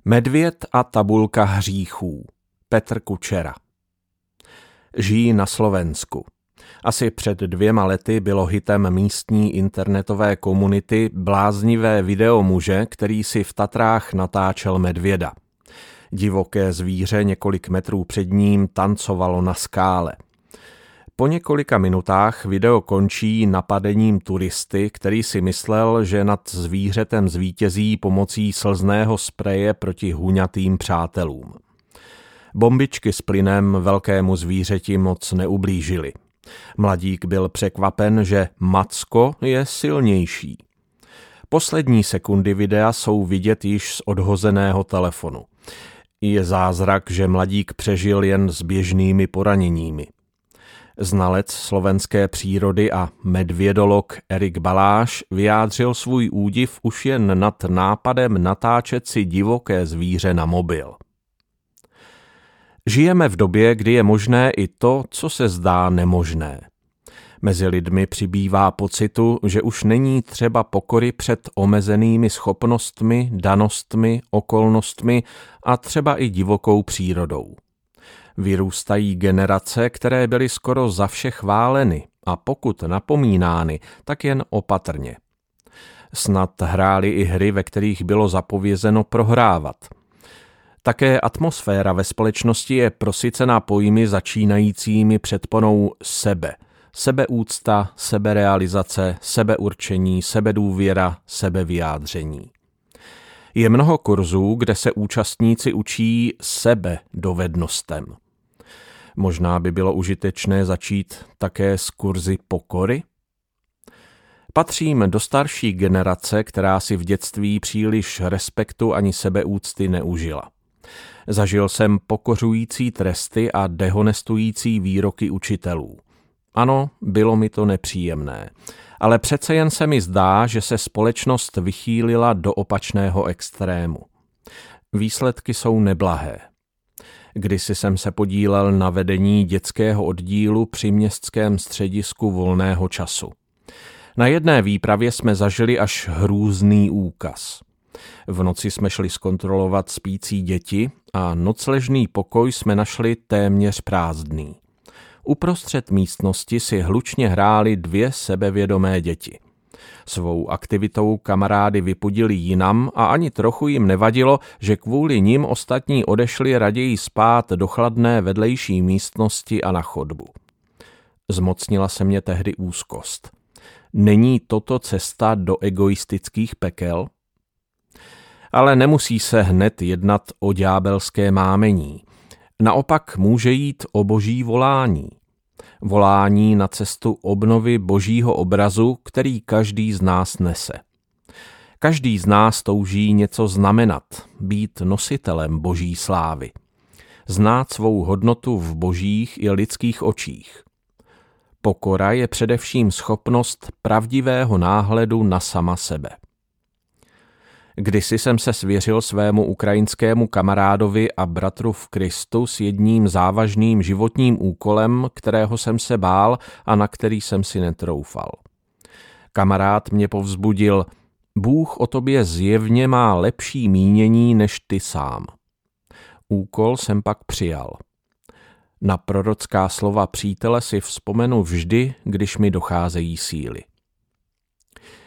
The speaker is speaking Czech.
Medvěd a tabulka hříchů. Petr Kučera. Žijí na Slovensku. Asi před 2 lety bylo hitem místní internetové komunity bláznivé video muže, který si v Tatrách natáčel medvěda. Divoké zvíře několik metrů před ním tancovalo na skále. Po několika minutách video končí napadením turisty, který si myslel, že nad zvířetem zvítězí pomocí slzného spreje proti huňatým přátelům. Bombičky s plynem velkému zvířeti moc neublížily. Mladík byl překvapen, že macko je silnější. Poslední sekundy videa jsou vidět již z odhozeného telefonu. Je zázrak, že mladík přežil jen s běžnými poraněními. Znalec slovenské přírody a medvědolog Erik Baláš vyjádřil svůj údiv už jen nad nápadem natáčet si divoké zvíře na mobil. Žijeme v době, kdy je možné i to, co se zdá nemožné. Mezi lidmi přibývá pocitu, že už není třeba pokory před omezenými schopnostmi, danostmi, okolnostmi a třeba i divokou přírodou. Vyrůstají generace, které byly skoro za vše chváleny a pokud napomínány, tak jen opatrně. Snad hráli i hry, ve kterých bylo zapovězeno prohrávat. Také atmosféra ve společnosti je prosycena pojmy začínajícími předponou sebe. Sebeúcta, seberealizace, sebeurčení, sebedůvěra, sebevyjádření. Je mnoho kurzů, kde se účastníci učí sebedovednostem. Možná by bylo užitečné začít také s kurzy pokory? Patřím do starší generace, která si v dětství příliš respektu ani sebeúcty neužila. Zažil jsem pokořující tresty a dehonestující výroky učitelů. Ano, bylo mi to nepříjemné, ale přece jen se mi zdá, že se společnost vychýlila do opačného extrému. Výsledky jsou neblahé. Kdysi jsem se podílel na vedení dětského oddílu při městském středisku volného času. Na jedné výpravě jsme zažili až hrůzný úkaz. V noci jsme šli zkontrolovat spící děti a nocležný pokoj jsme našli téměř prázdný. Uprostřed místnosti si hlučně hrály 2 sebevědomé děti. Svou aktivitou kamarády vypudili jinam a ani trochu jim nevadilo, že kvůli nim ostatní odešli raději spát do chladné vedlejší místnosti a na chodbu. Zmocnila se mě tehdy úzkost. Není toto cesta do egoistických pekel? Ale nemusí se hned jednat o ďábelské mámení. Naopak může jít o boží volání. Volání na cestu obnovy božího obrazu, který každý z nás nese. Každý z nás touží něco znamenat, být nositelem boží slávy. Znát svou hodnotu v božích i lidských očích. Pokora je především schopnost pravdivého náhledu na sama sebe. Kdysi jsem se svěřil svému ukrajinskému kamarádovi a bratru v Kristu s jedním závažným životním úkolem, kterého jsem se bál a na který jsem si netroufal. Kamarád mě povzbudil: Bůh o tobě zjevně má lepší mínění než ty sám. Úkol jsem pak přijal. Na prorocká slova přítele si vzpomenu vždy, když mi docházejí síly.